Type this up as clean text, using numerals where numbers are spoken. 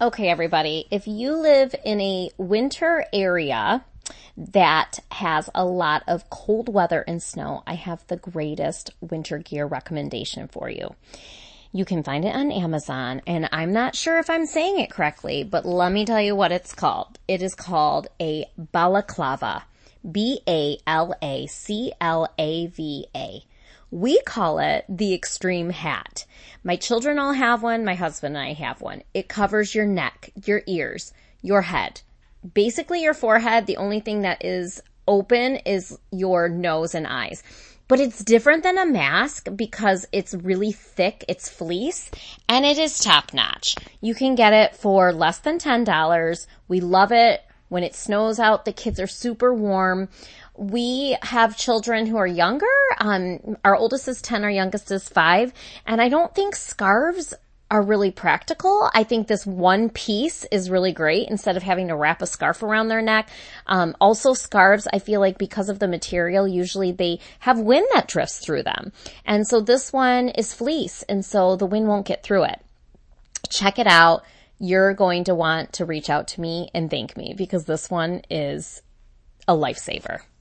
Okay, everybody, if you live in a winter area that has a lot of cold weather and snow, I have the greatest winter gear recommendation for you. You can find it on Amazon, and I'm not sure if I'm saying it correctly, but let me tell you what it's called. It is called a balaclava. Balaclava. We call it the extreme hat. My children all have one. My husband and I have one. It covers your neck, your ears, your head. Basically your forehead. The only thing that is open is your nose and eyes. But it's different than a mask because it's really thick. It's fleece and it is top notch. You can get it for less than $10. We love it. When it snows out, the kids are super warm. We have children who are younger. Our oldest is 10, our youngest is 5. And I don't think scarves are really practical. I think this one piece is really great instead of having to wrap a scarf around their neck. Also scarves, I feel like because of the material, usually they have wind that drifts through them. And so this one is fleece, and so the wind won't get through it. Check it out. You're going to want to reach out to me and thank me because this one is a lifesaver.